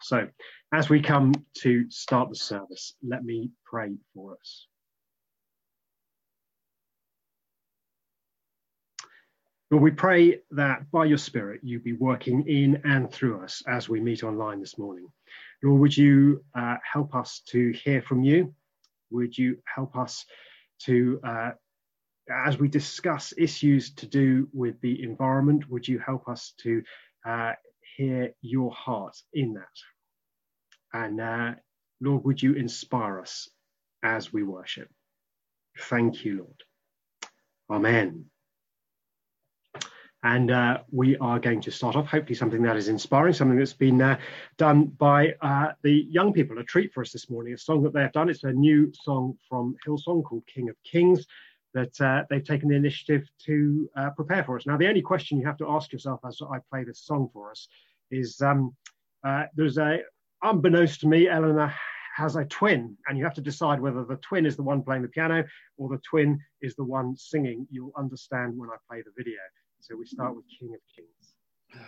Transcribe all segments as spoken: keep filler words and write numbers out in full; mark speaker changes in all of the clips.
Speaker 1: So, as we come to start the service, let me pray for us. Lord, we pray that by your Spirit, you be working in and through us as we meet online this morning. Lord, would you uh, help us to hear from you? Would you help us to, uh, as we discuss issues to do with the environment, would you help us to uh, hear your heart in that? And uh, Lord, would you inspire us as we worship? Thank you, Lord. Amen. And uh, we are going to start off, hopefully something that is inspiring, something that's been uh, done by uh, the young people, a treat for us this morning, a song that they have done. It's a new song from Hillsong called King of Kings that uh, they've taken the initiative to uh, prepare for us. Now, the only question you have to ask yourself as I play this song for us is, um, uh, there's a, unbeknownst to me, Eleanor has a twin, and you have to decide whether the twin is the one playing the piano or the twin is the one singing. You'll understand when I play the video. So we start with King of Kings.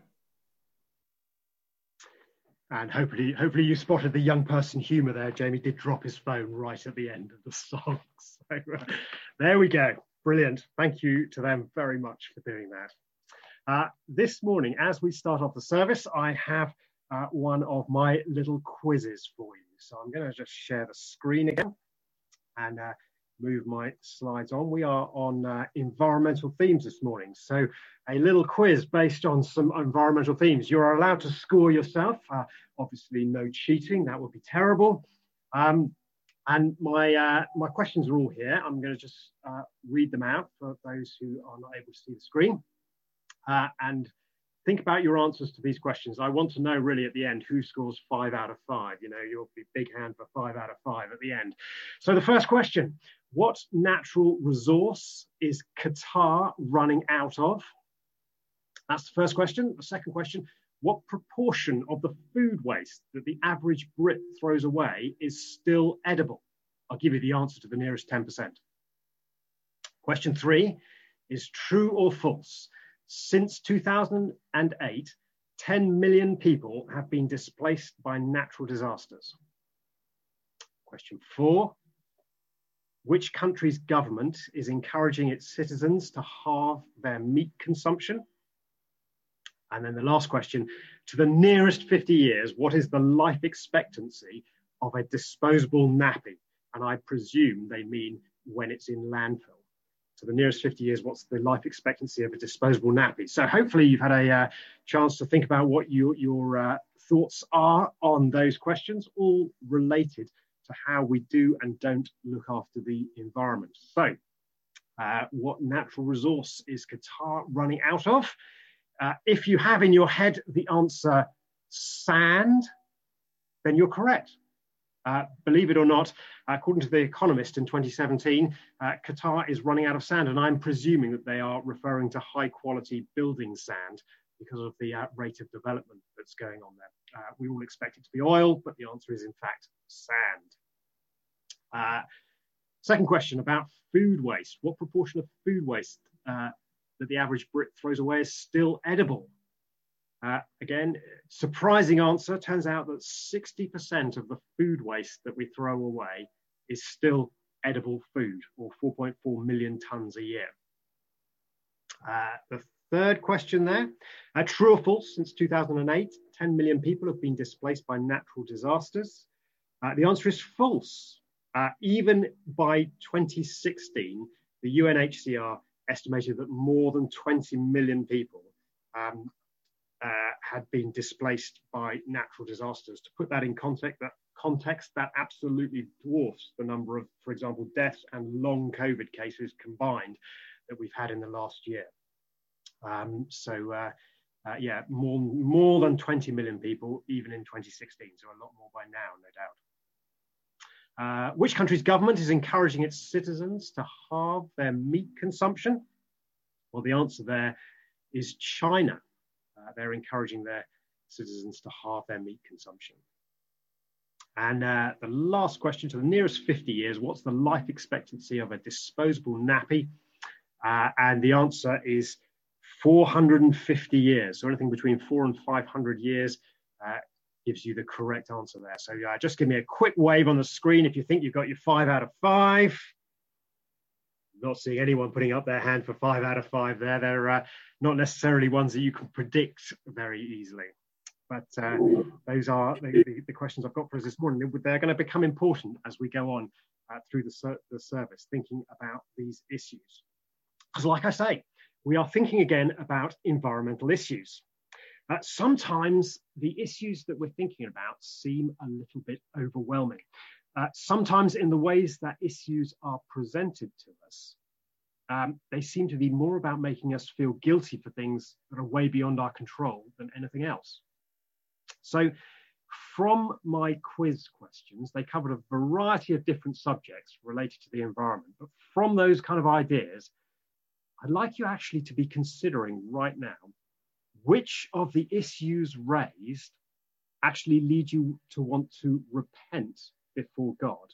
Speaker 1: And hopefully, hopefully you spotted the young person humour there. Jamie did drop his phone right at the end of the song. So uh, there we go. Brilliant. Thank you to them very much for doing that. Uh, this morning, as we start off the service, I have uh, one of my little quizzes for you. So I'm going to just share the screen again and uh, move my slides on. We are on uh, environmental themes this morning. So a little quiz based on some environmental themes. You're allowed to score yourself. Uh, obviously no cheating, that would be terrible. Um, and my, uh, my questions are all here. I'm gonna just uh, read them out for those who are not able to see the screen. Uh, and think about your answers to these questions. I want to know really at the end who scores five out of five. You know, you'll be big hand for five out of five at the end. So the first question, what natural resource is Qatar running out of? That's the first question. The second question, what proportion of the food waste that the average Brit throws away is still edible? I'll give you the answer to the nearest ten percent. Question three is true or false? Since two thousand eight, ten million people have been displaced by natural disasters. Question four, which country's government is encouraging its citizens to halve their meat consumption? And then the last question, to the nearest fifty years, what is the life expectancy of a disposable nappy? And I presume they mean when it's in landfill. To the nearest fifty years, what's the life expectancy of a disposable nappy? So hopefully you've had a uh, chance to think about what you, your uh, thoughts are on those questions, all related to how we do and don't look after the environment. So uh, what natural resource is Qatar running out of? Uh, if you have in your head the answer sand, then you're correct. Uh, believe it or not, according to The Economist in twenty seventeen, uh, Qatar is running out of sand, and I'm presuming that they are referring to high quality building sand because of the uh, rate of development that's going on there. Uh, we all expect it to be oil, but the answer is in fact sand. Uh, second question about food waste. What proportion of food waste uh, that the average Brit throws away is still edible? Uh, again, surprising answer. Turns out that sixty percent of the food waste that we throw away is still edible food, or four point four million tonnes a year. Uh, the third question there, uh, true or false, since two thousand eight, ten million people have been displaced by natural disasters. Uh, the answer is false. Uh, even by twenty sixteen, the U N H C R estimated that more than twenty million people um, uh, had been displaced by natural disasters. To put that in context, that context, that absolutely dwarfs the number of, for example, deaths and long COVID cases combined that we've had in the last year. Um, so, uh, uh, yeah, more, more than twenty million people, even in twenty sixteen, so a lot more by now, no doubt. Uh, which country's government is encouraging its citizens to halve their meat consumption? Well, the answer there is China. Uh, they're encouraging their citizens to halve their meat consumption. And uh, the last question, to the nearest fifty years, what's the life expectancy of a disposable nappy? Uh, and the answer is four hundred fifty years, so anything between four and five hundred years. Uh, gives you the correct answer there. So uh, just give me a quick wave on the screen if you think you've got your five out of five. Not seeing anyone putting up their hand for five out of five there. They're uh, not necessarily ones that you can predict very easily. But uh, those are the, the, the questions I've got for us this morning. They're going to become important as we go on uh, through the, ser the service, thinking about these issues. Because like I say, we are thinking again about environmental issues. Uh, sometimes the issues that we're thinking about seem a little bit overwhelming. Uh, sometimes in the ways that issues are presented to us, um, they seem to be more about making us feel guilty for things that are way beyond our control than anything else. So from my quiz questions, they covered a variety of different subjects related to the environment. But from those kind of ideas, I'd like you actually to be considering right now, which of the issues raised actually lead you to want to repent before God,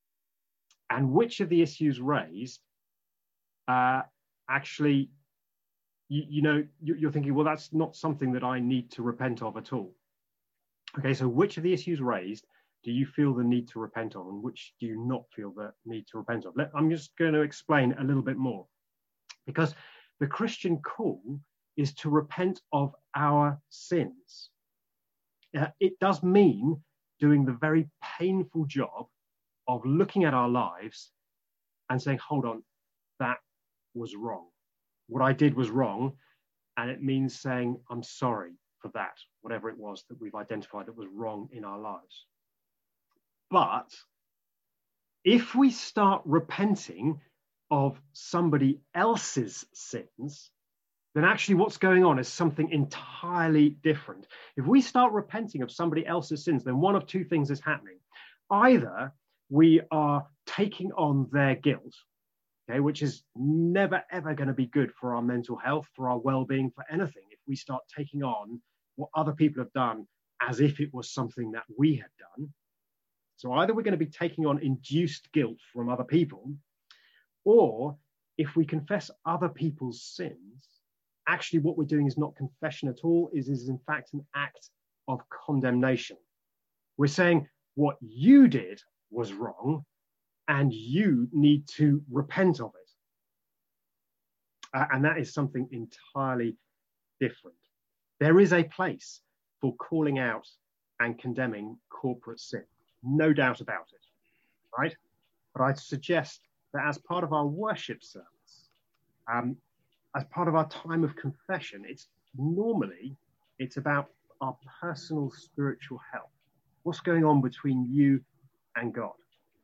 Speaker 1: and which of the issues raised uh, actually, you, you know, you're thinking, well, that's not something that I need to repent of at all. Okay, so which of the issues raised do you feel the need to repent of, and which do you not feel the need to repent of? Let, I'm just going to explain a little bit more, because the Christian call is to repent of our sins. Uh, it does mean doing the very painful job of looking at our lives and saying, hold on, that was wrong. What I did was wrong. And it means saying, I'm sorry for that, whatever it was that we've identified that was wrong in our lives. But if we start repenting of somebody else's sins, then actually what's going on is something entirely different. If we start repenting of somebody else's sins, then one of two things is happening. Either we are taking on their guilt, okay, which is never, ever going to be good for our mental health, for our well-being, for anything, if we start taking on what other people have done as if it was something that we had done. So either we're going to be taking on induced guilt from other people, or if we confess other people's sins, actually what we're doing is not confession at all, is is in fact an act of condemnation. We're saying what you did was wrong and you need to repent of it. Uh, and that is something entirely different. There is a place for calling out and condemning corporate sin, no doubt about it, right? But I'd suggest that as part of our worship service, um, as part of our time of confession, it's normally, it's about our personal spiritual health. What's going on between you and God?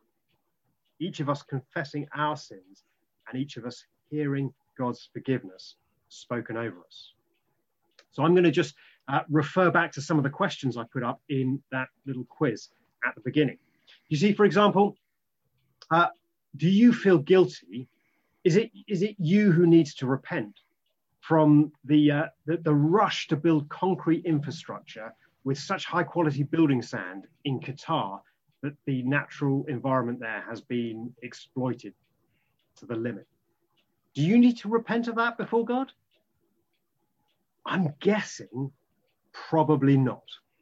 Speaker 1: Each of us confessing our sins and each of us hearing God's forgiveness spoken over us. So I'm going to just uh, refer back to some of the questions I put up in that little quiz at the beginning. You see, for example, uh, do you feel guilty? Is it, is it you who needs to repent from the, uh, the, the rush to build concrete infrastructure with such high quality building sand in Qatar that the natural environment there has been exploited to the limit? Do you need to repent of that before God? I'm guessing probably not.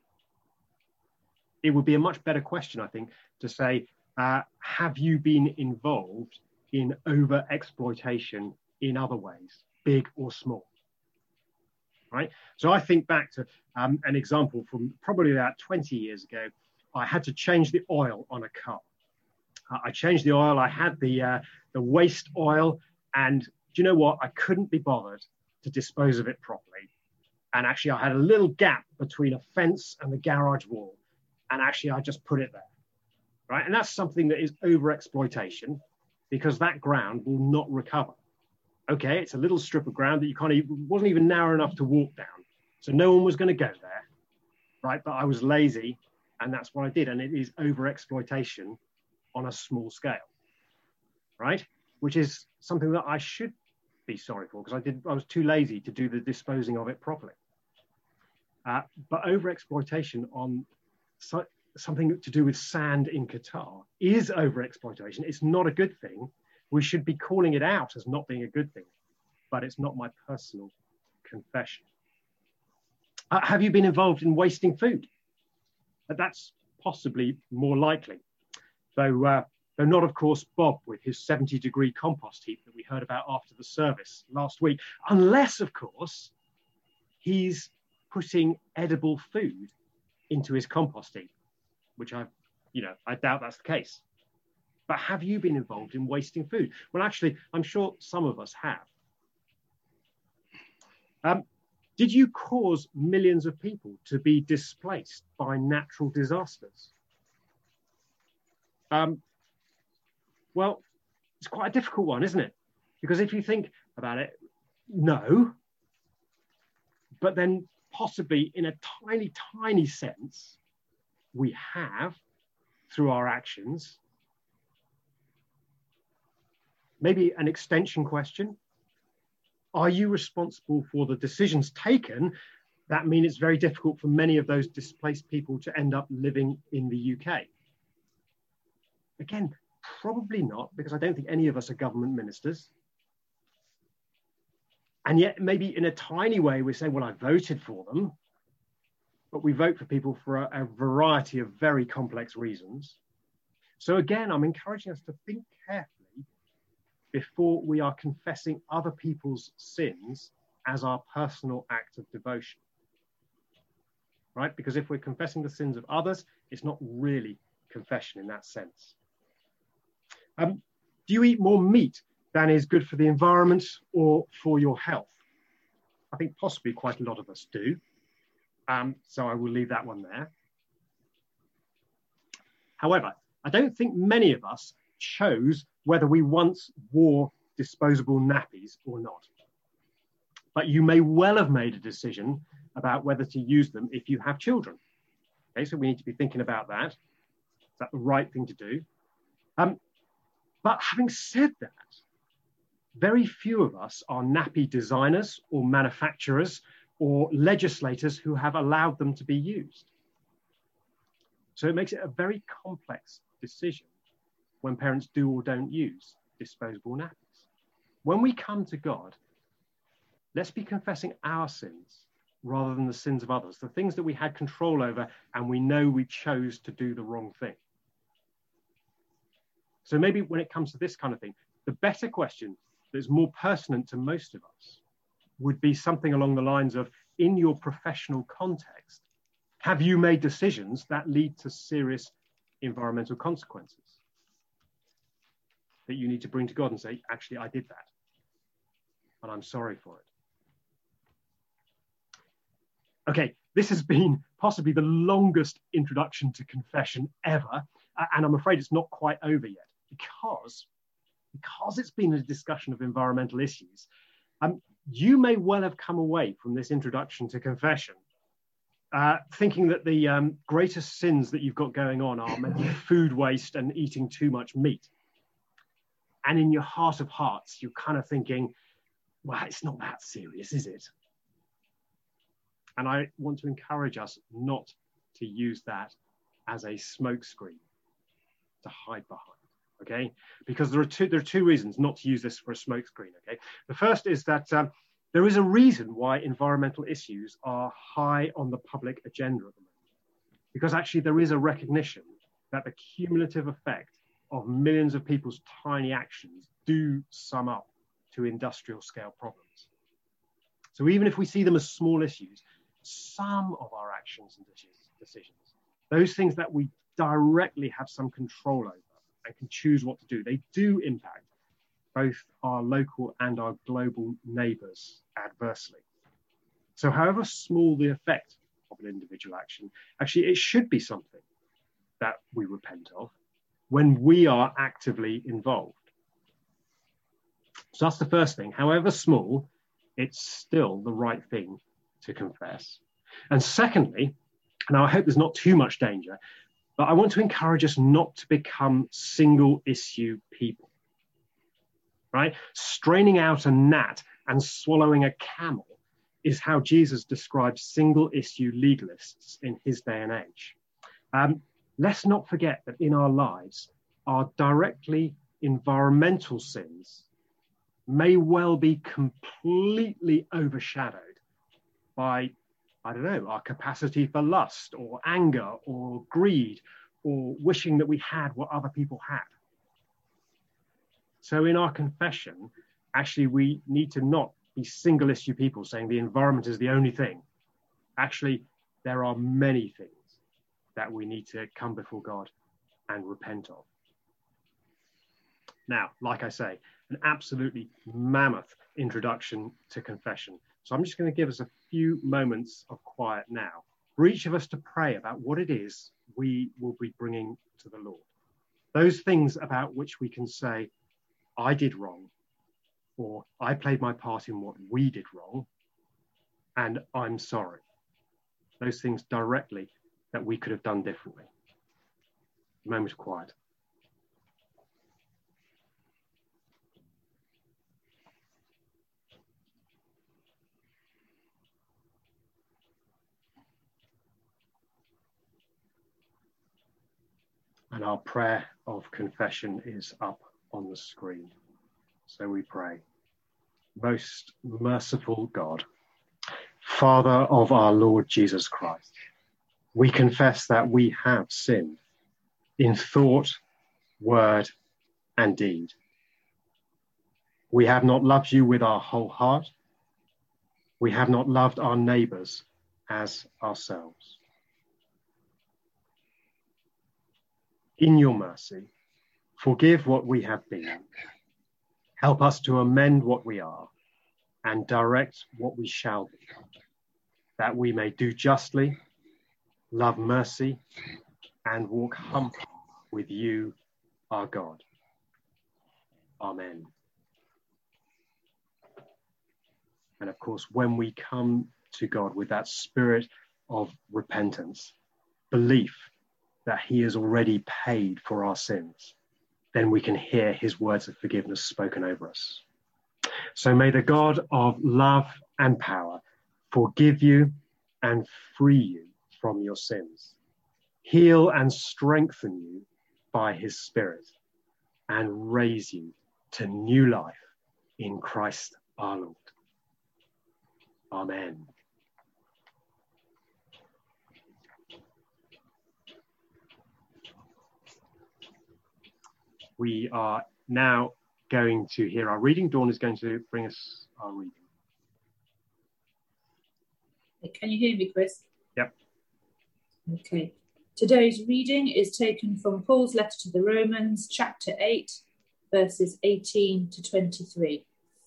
Speaker 1: It would be a much better question, I think, to say, uh, have you been involved in over-exploitation in other ways, big or small, right? So I think back to um, an example from probably about twenty years ago. I had to change the oil on a car. Uh, I changed the oil, I had the, uh, the waste oil, and do you know what? I couldn't be bothered to dispose of it properly. And actually I had a little gap between a fence and the garage wall. And actually I just put it there, right? And that's something that is over-exploitation, because that ground will not recover. Okay, it's a little strip of ground that you can't even, wasn't even narrow enough to walk down. So no one was going to go there, right? But I was lazy and that's what I did. And it is over-exploitation on a small scale, right? Which is something that I should be sorry for, because I did, I was too lazy to do the disposing of it properly. Uh, but over-exploitation on so, something to do with sand in Qatar is over-exploitation. It's not a good thing. We should be calling it out as not being a good thing, but it's not my personal confession. Uh, have you been involved in wasting food? But that's possibly more likely. Though, uh, though not, of course, Bob with his seventy degree compost heap that we heard about after the service last week, unless, of course, he's putting edible food into his compost heap, which I, you know, I doubt that's the case. But have you been involved in wasting food? Well, actually, I'm sure some of us have. Um, did you cause millions of people to be displaced by natural disasters? Um, well, it's quite a difficult one, isn't it? Because if you think about it, no. But then possibly in a tiny, tiny sense, we have, through our actions. Maybe an extension question. Are you responsible for the decisions taken that mean it's very difficult for many of those displaced people to end up living in the U K? Again, probably not, because I don't think any of us are government ministers. And yet maybe in a tiny way we say, well, I voted for them, but we vote for people for a, a variety of very complex reasons. So again, I'm encouraging us to think carefully before we are confessing other people's sins as our personal act of devotion, right? Because if we're confessing the sins of others, it's not really confession in that sense. Um, do you eat more meat than is good for the environment or for your health? I think possibly quite a lot of us do. Um, so I will leave that one there. However, I don't think many of us chose whether we once wore disposable nappies or not. But you may well have made a decision about whether to use them if you have children. Okay, so we need to be thinking about that. Is that the right thing to do? Um, but having said that, very few of us are nappy designers or manufacturers or legislators who have allowed them to be used. So it makes it a very complex decision when parents do or don't use disposable nappies. When we come to God, let's be confessing our sins rather than the sins of others, the things that we had control over and we know we chose to do the wrong thing. So maybe when it comes to this kind of thing, the better question that's more pertinent to most of us would be something along the lines of, in your professional context, have you made decisions that lead to serious environmental consequences that you need to bring to God and say, actually, I did that, and I'm sorry for it. Okay, this has been possibly the longest introduction to confession ever, and I'm afraid it's not quite over yet, because, because it's been a discussion of environmental issues. Um, you may well have come away from this introduction to confession uh, thinking that the um, greatest sins that you've got going on are maybe food waste and eating too much meat. And in your heart of hearts, you're kind of thinking, well, it's not that serious, is it? And I want to encourage us not to use that as a smokescreen to hide behind, okay? Because there are two, there are two reasons not to use this for a smokescreen, okay? The first is that um, there is a reason why environmental issues are high on the public agenda at the moment. Because actually there is a recognition that the cumulative effect of millions of people's tiny actions do sum up to industrial scale problems. So even if we see them as small issues, some of our actions and decisions, those things that we directly have some control over and can choose what to do, they do impact both our local and our global neighbours adversely. So however small the effect of an individual action, actually it should be something that we repent of when we are actively involved. So that's the first thing. However small, it's still the right thing to confess. And secondly, and I hope there's not too much danger, but I want to encourage us not to become single issue people, right? Straining out a gnat and swallowing a camel is how Jesus describes single issue legalists in his day and age. Um, let's not forget that in our lives, our directly environmental sins may well be completely overshadowed by I don't know, our capacity for lust or anger or greed or wishing that we had what other people had. So in our confession, actually, we need to not be single issue people saying the environment is the only thing. Actually, there are many things that we need to come before God and repent of. Now, like I say, an absolutely mammoth introduction to confession. So I'm just going to give us a few moments of quiet now for each of us to pray about what it is we will be bringing to the Lord. Those things about which we can say, I did wrong, or I played my part in what we did wrong, and I'm sorry. Those things directly that we could have done differently. A moment of quiet. And our prayer of confession is up on the screen. So we pray. Most merciful God, Father of our Lord Jesus Christ, we confess that we have sinned in thought, word, and deed. We have not loved you with our whole heart. We have not loved our neighbours as ourselves. In your mercy, forgive what we have been. Help us to amend what we are and direct what we shall be, that we may do justly, love mercy, and walk humbly with you, our God. Amen. And of course, when we come to God with that spirit of repentance, belief that he has already paid for our sins, then we can hear his words of forgiveness spoken over us. So may the God of love and power forgive you and free you from your sins, heal and strengthen you by his Spirit, and raise you to new life in Christ our Lord. Amen. We are now going to hear our reading. Dawn is going to bring us our reading.
Speaker 2: Can you hear me, Chris?
Speaker 1: Yep.
Speaker 2: Okay. Today's reading is taken from Paul's letter to the Romans, chapter eight, verses eighteen to twenty-three.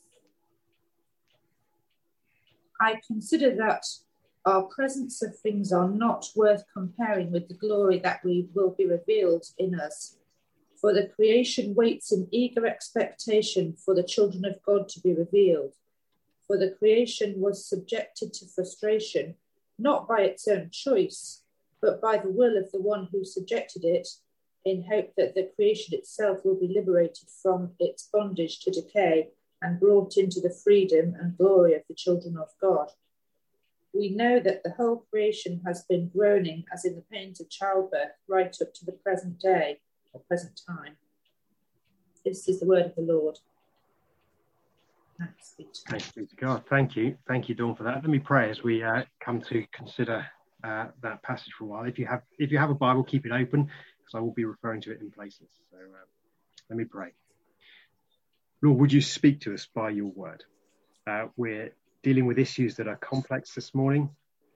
Speaker 2: I consider that our presence of things are not worth comparing with the glory that we will be revealed in us. For the creation waits in eager expectation for the children of God to be revealed. For the creation was subjected to frustration, not by its own choice, but by the will of the one who subjected it, in hope that the creation itself will be liberated from its bondage to decay and brought into the freedom and glory of the children of God. We know that the whole creation has been groaning as in the pains of childbirth right up to the present day, or present time. This is the word of the Lord. Thanks be to God.
Speaker 1: Thanks be to God. Thank you. Thank you, Dawn, for that. Let me pray as we uh, come to consider uh, that passage for a while. If you have if you have a Bible, keep it open, because I will be referring to it in places. So uh, let me pray. Lord, would you speak to us by your word? Uh, we're dealing with issues that are complex this morning,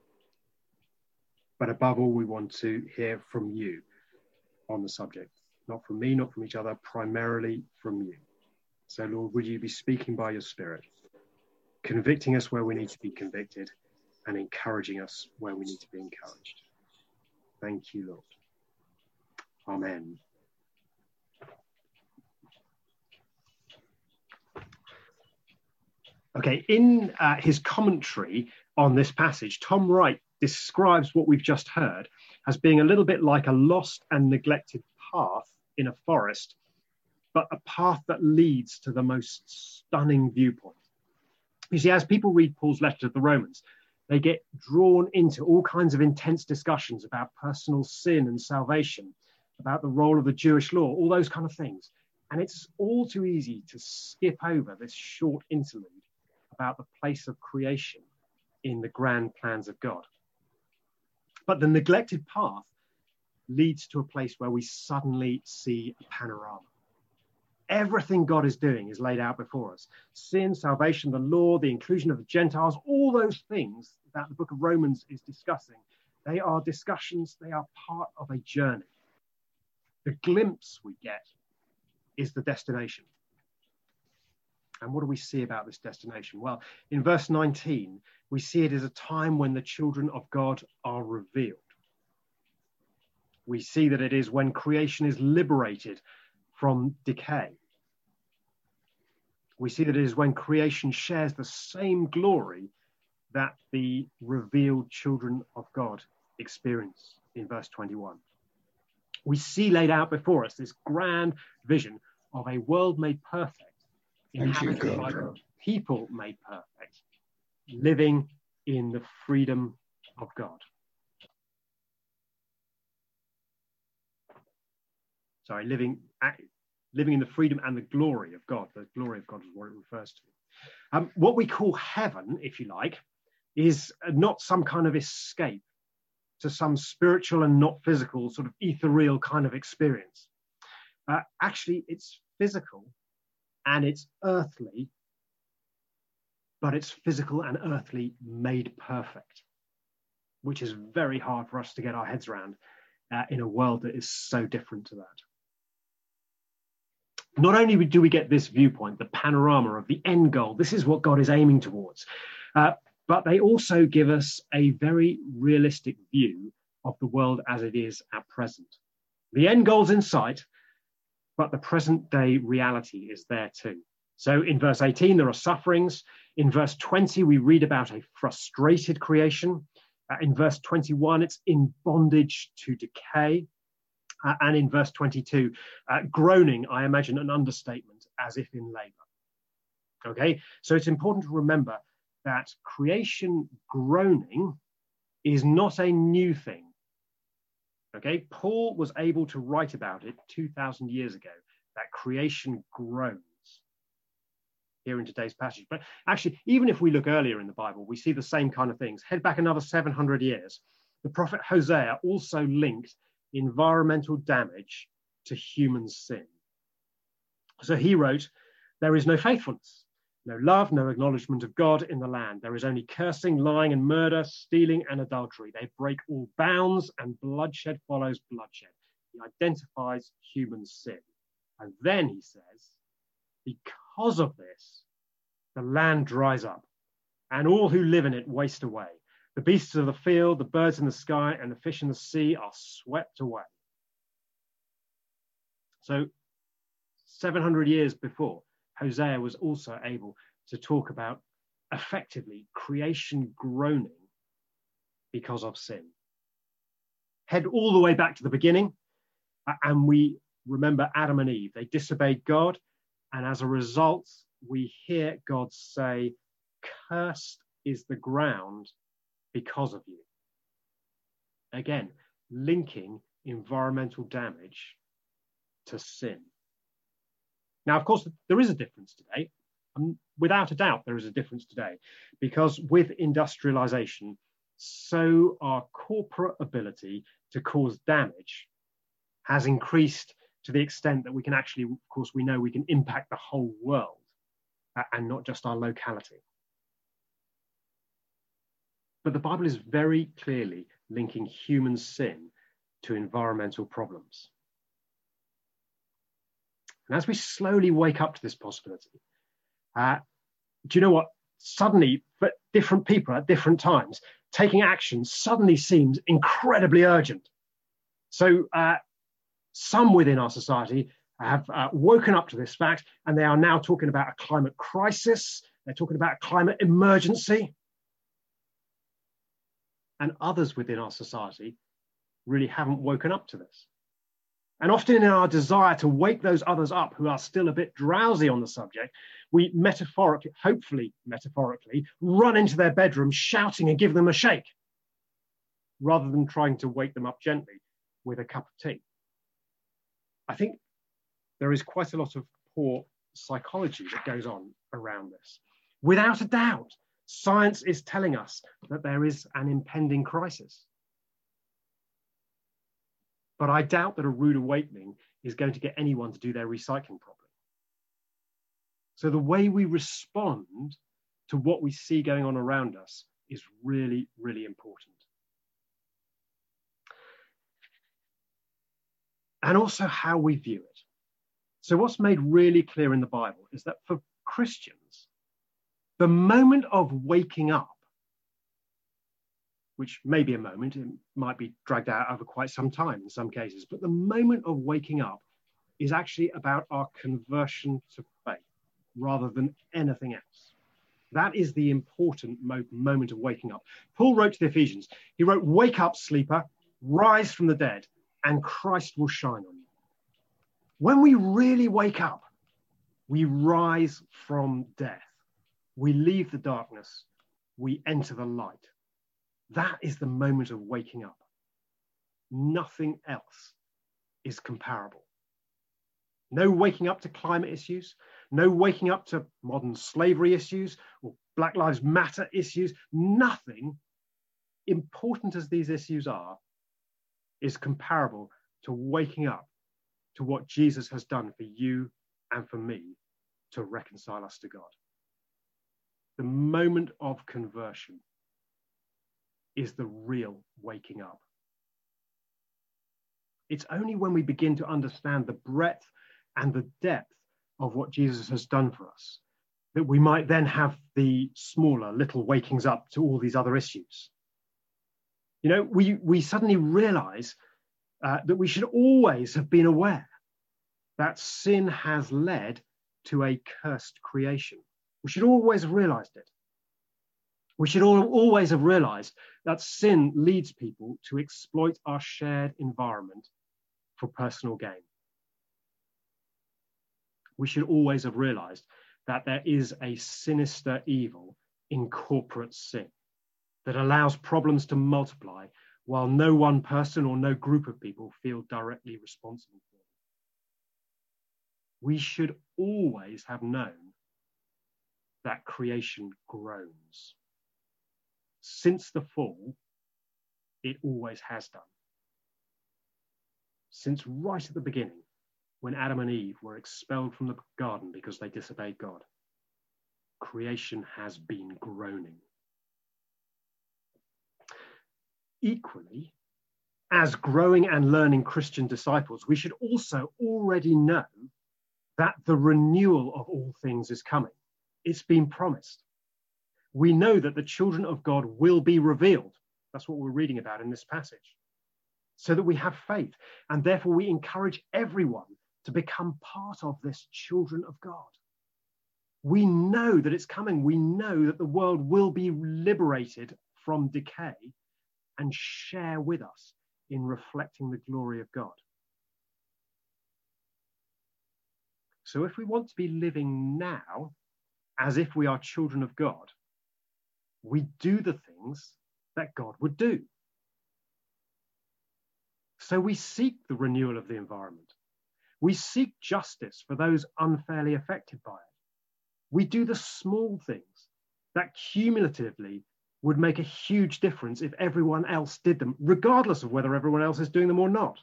Speaker 1: but above all, we want to hear from you on the subject. Not from me, not from each other, primarily from you. So, Lord, would you be speaking by your Spirit, convicting us where we need to be convicted and encouraging us where we need to be encouraged. Thank you, Lord. Amen. Okay, in uh, his commentary on this passage, Tom Wright describes what we've just heard as being a little bit like a lost and neglected path in a forest, but a path that leads to the most stunning viewpoint. You see, as people read Paul's letter to the Romans, they get drawn into all kinds of intense discussions about personal sin and salvation, about the role of the Jewish law, all those kind of things. And it's all too easy to skip over this short interlude about the place of creation in the grand plans of God. But the neglected path leads to a place where we suddenly see a panorama. Everything God is doing is laid out before us. Sin, salvation, the law, the inclusion of the Gentiles, all those things that the book of Romans is discussing, they are discussions, they are part of a journey. The glimpse we get is the destination. And what do we see about this destination? Well, in verse nineteen, we see it as a time when the children of God are revealed. We see that it is when creation is liberated from decay. We see that it is when creation shares the same glory that the revealed children of God experience in verse twenty-one. We see laid out before us this grand vision of a world made perfect, inhabited by people made perfect, living in the freedom of God. Sorry, living, living in the freedom and the glory of God. The glory of God is what it refers to. Um, what we call heaven, if you like, is not some kind of escape to some spiritual and not physical, sort of ethereal kind of experience. Uh, actually, it's physical and it's earthly, but it's physical and earthly made perfect, which is very hard for us to get our heads around uh, in a world that is so different to that. Not only do we get this viewpoint, the panorama of the end goal, this is what God is aiming towards, uh, but they also give us a very realistic view of the world as it is at present. The end goal's in sight, but the present day reality is there too. So in verse eighteen, there are sufferings. In verse twenty, we read about a frustrated creation. Uh, in verse twenty-one, it's in bondage to decay. Uh, and in verse twenty-two, uh, groaning, I imagine an understatement, as if in labor. Okay, so it's important to remember that creation groaning is not a new thing. Okay, Paul was able to write about it two thousand years ago, that creation groans here in today's passage. But actually, even if we look earlier in the Bible, we see the same kind of things. Head back another seven hundred years. The prophet Hosea also linked environmental damage to human sin. So he wrote, "There is no faithfulness, no love, no acknowledgement of God in the land. There is only cursing, lying and murder, stealing and adultery. They break all bounds and bloodshed follows bloodshed." He identifies human sin. And then he says, because of this, the land dries up and all who live in it waste away. The beasts of the field, the birds in the sky, and the fish in the sea are swept away. So seven hundred years before, Hosea was also able to talk about effectively creation groaning because of sin. Head all the way back to the beginning, and we remember Adam and Eve. They disobeyed God, and as a result, we hear God say, "Cursed is the ground because of you." Again, linking environmental damage to sin. Now, of course, there is a difference today. Um, without a doubt, there is a difference today, because with industrialization, so our corporate ability to cause damage has increased to the extent that we can actually, of course, we know we can impact the whole world uh, and not just our locality. But the Bible is very clearly linking human sin to environmental problems. And as we slowly wake up to this possibility, uh, do you know what? Suddenly, for different people at different times, taking action suddenly seems incredibly urgent. So uh, some within our society have uh, woken up to this fact, and they are now talking about a climate crisis. They're talking about a climate emergency. And others within our society really haven't woken up to this. And often in our desire to wake those others up who are still a bit drowsy on the subject, we metaphorically, hopefully metaphorically, run into their bedroom shouting and give them a shake, rather than trying to wake them up gently with a cup of tea. I think there is quite a lot of poor psychology that goes on around this. Without a doubt, Science is telling us that there is an impending crisis. But I doubt that a rude awakening is going to get anyone to do their recycling properly. So the way we respond to what we see going on around us is really, really important. And also how we view it. So what's made really clear in the Bible is that for Christians, the moment of waking up, which may be a moment, it might be dragged out over quite some time in some cases, but the moment of waking up is actually about our conversion to faith rather than anything else. That is the important mo- moment of waking up. Paul wrote to the Ephesians, he wrote, "Wake up, sleeper, rise from the dead, and Christ will shine on you." When we really wake up, we rise from death. We leave the darkness, we enter the light. That is the moment of waking up. Nothing else is comparable. No waking up to climate issues, no waking up to modern slavery issues or Black Lives Matter issues. Nothing, important as these issues are, is comparable to waking up to what Jesus has done for you and for me to reconcile us to God. The moment of conversion is the real waking up. It's only when we begin to understand the breadth and the depth of what Jesus has done for us that we might then have the smaller little wakings up to all these other issues. You know, we, we suddenly realize uh, that we should always have been aware that sin has led to a cursed creation. We should always have realized it. We should all, always have realized that sin leads people to exploit our shared environment for personal gain. We should always have realized that there is a sinister evil in corporate sin that allows problems to multiply while no one person or no group of people feel directly responsible for them. We should always have known that creation groans. Since the fall, it always has done. Since right at the beginning, when Adam and Eve were expelled from the garden because they disobeyed God, creation has been groaning. Equally, as growing and learning Christian disciples, we should also already know that the renewal of all things is coming. It's been promised. We know that the children of God will be revealed. That's what we're reading about in this passage. So that we have faith, and therefore we encourage everyone to become part of this children of God. We know that it's coming. We know that the world will be liberated from decay and share with us in reflecting the glory of God. So if we want to be living now as if we are children of God, we do the things that God would do. So we seek the renewal of the environment. We seek justice for those unfairly affected by it. We do the small things that cumulatively would make a huge difference if everyone else did them, regardless of whether everyone else is doing them or not.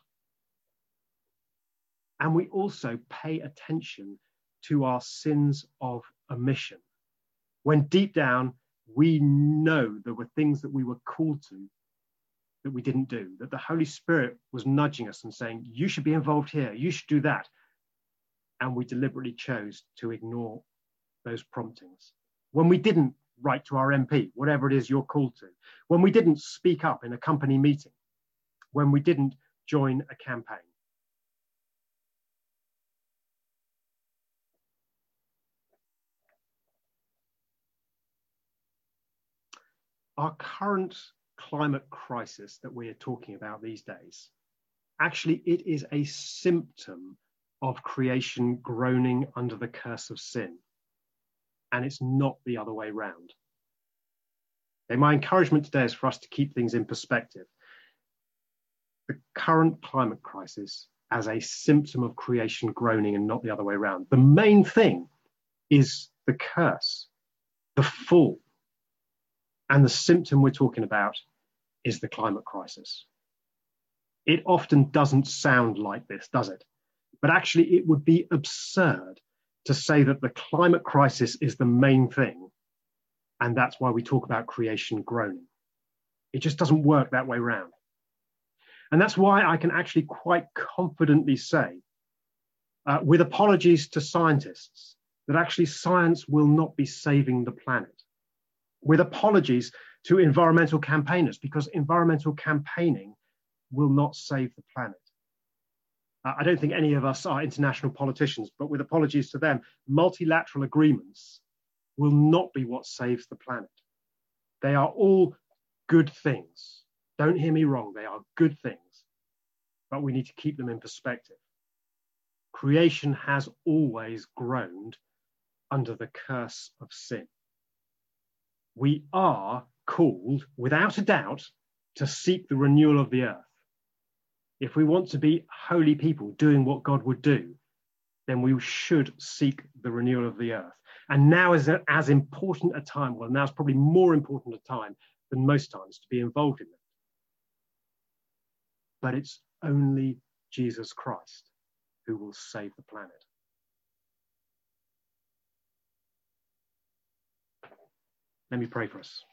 Speaker 1: And we also pay attention to our sins of omission, when deep down we know there were things that we were called to that we didn't do, that the Holy Spirit was nudging us and saying, you should be involved here, you should do that. And we deliberately chose to ignore those promptings. When we didn't write to our M P, whatever it is you're called to, when we didn't speak up in a company meeting, when we didn't join a campaign. Our current climate crisis that we are talking about these days, actually it is a symptom of creation groaning under the curse of sin. And it's not the other way round. Okay, my encouragement today is for us to keep things in perspective. The current climate crisis as a symptom of creation groaning and not the other way around. The main thing is the curse, the fall. And the symptom we're talking about is the climate crisis. It often doesn't sound like this, does it? But actually, it would be absurd to say that the climate crisis is the main thing, and that's why we talk about creation groaning. It just doesn't work that way round. And that's why I can actually quite confidently say, uh, with apologies to scientists, that actually science will not be saving the planet. With apologies to environmental campaigners, because environmental campaigning will not save the planet. Uh, I don't think any of us are international politicians, but with apologies to them, multilateral agreements will not be what saves the planet. They are all good things. Don't hear me wrong, they are good things, but we need to keep them in perspective. Creation has always groaned under the curse of sin. We are called, without a doubt, to seek the renewal of the earth. If we want to be holy people doing what God would do, then we should seek the renewal of the earth. And now is a, as important a time, well, now is probably more important a time than most times to be involved in it. But it's only Jesus Christ who will save the planet. Let me pray for us.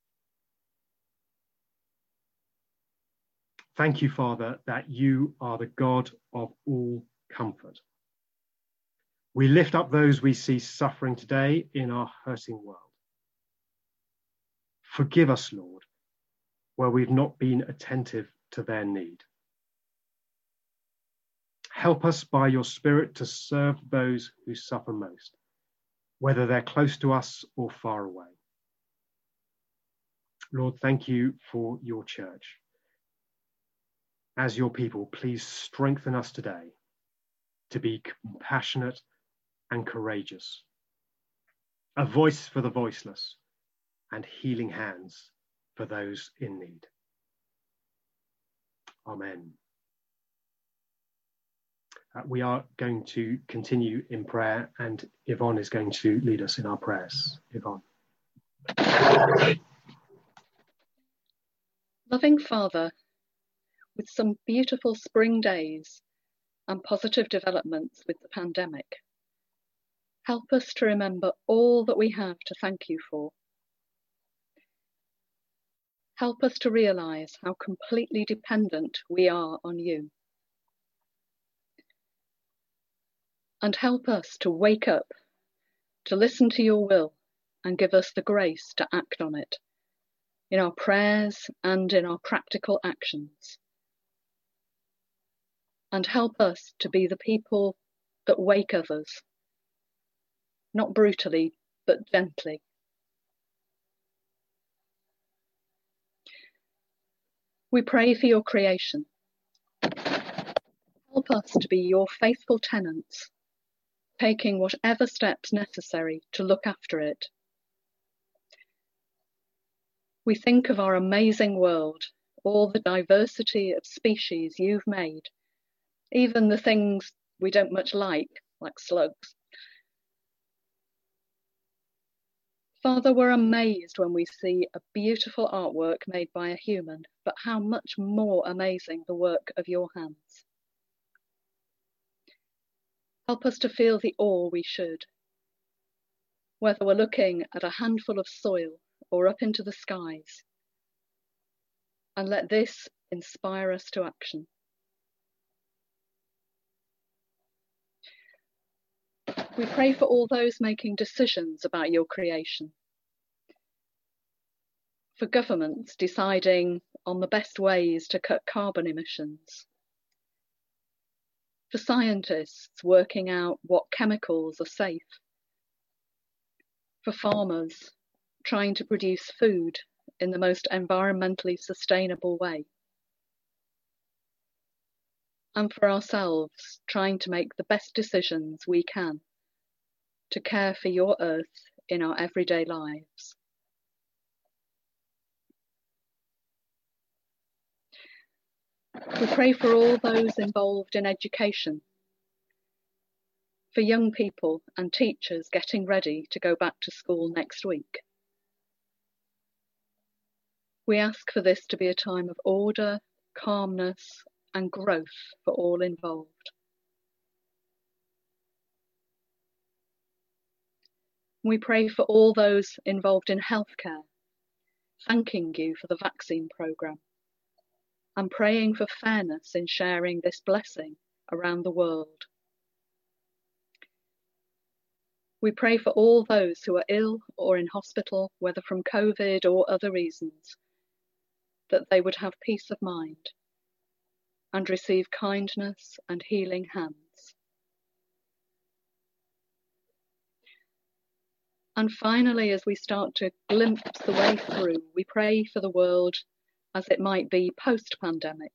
Speaker 1: Thank you, Father, that you are the God of all comfort. We lift up those we see suffering today in our hurting world. Forgive us, Lord, where we've not been attentive to their need. Help us by your Spirit to serve those who suffer most, whether they're close to us or far away. Lord, thank you for your church. As your people, please strengthen us today to be compassionate and courageous, a voice for the voiceless, and healing hands for those in need. Amen. Uh, we are going to continue in prayer, and Yvonne is going to lead us in our prayers. Yvonne.
Speaker 3: Loving Father, with some beautiful spring days and positive developments with the pandemic, help us to remember all that we have to thank you for. Help us to realise how completely dependent we are on you. And help us to wake up, to listen to your will, and give us the grace to act on it, in our prayers and in our practical actions. And help us to be the people that wake others, not brutally, but gently. We pray for your creation. Help us to be your faithful tenants, taking whatever steps necessary to look after it. We think of our amazing world, all the diversity of species you've made, even the things we don't much like, like slugs. Father, we're amazed when we see a beautiful artwork made by a human, but how much more amazing the work of your hands. Help us to feel the awe we should, whether we're looking at a handful of soil or up into the skies, and let this inspire us to action. We pray for all those making decisions about your creation, for governments deciding on the best ways to cut carbon emissions, for scientists working out what chemicals are safe, for farmers trying to produce food in the most environmentally sustainable way, and for ourselves trying to make the best decisions we can to care for your earth in our everyday lives. We pray for all those involved in education, for young people and teachers getting ready to go back to school next week, We ask for this to be a time of order, calmness, and growth for all involved. We pray for all those involved in healthcare, thanking you for the vaccine programme, and praying for fairness in sharing this blessing around the world. We pray for all those who are ill or in hospital, whether from COVID or other reasons, that they would have peace of mind and receive kindness and healing hands. And finally, as we start to glimpse the way through, we pray for the world as it might be post-pandemic,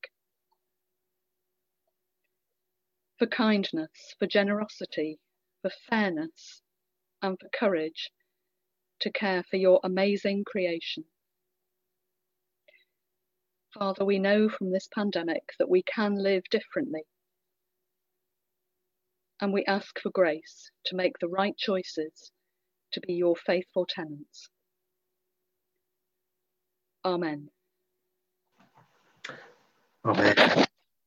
Speaker 3: for kindness, for generosity, for fairness, and for courage to care for your amazing creation. Father, we know from this pandemic that we can live differently, and we ask for grace to make the right choices to be your faithful tenants. Amen.
Speaker 1: Amen.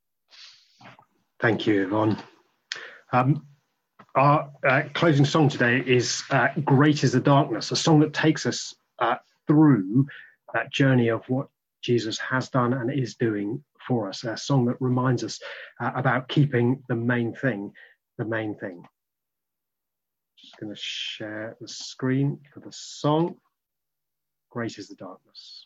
Speaker 1: Thank you, Yvonne. Um, our uh, closing song today is uh, Great is the Darkness, a song that takes us uh, through that journey of what Jesus has done and is doing for us, a song that reminds us uh, about keeping the main thing, the main thing. Just going to share the screen for the song. Great is the darkness.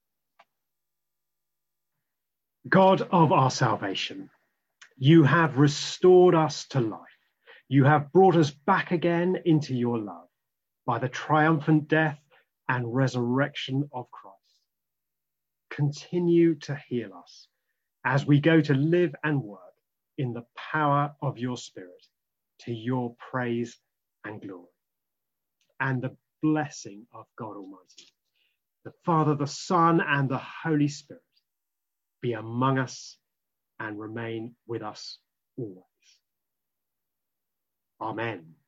Speaker 1: God of our salvation, you have restored us to life. You have brought us back again into your love by the triumphant death and resurrection of Christ. Continue to heal us as we go to live and work in the power of your Spirit, to your praise and glory. And the blessing of God Almighty, the Father, the Son, and the Holy Spirit be among us and remain with us always. Amen.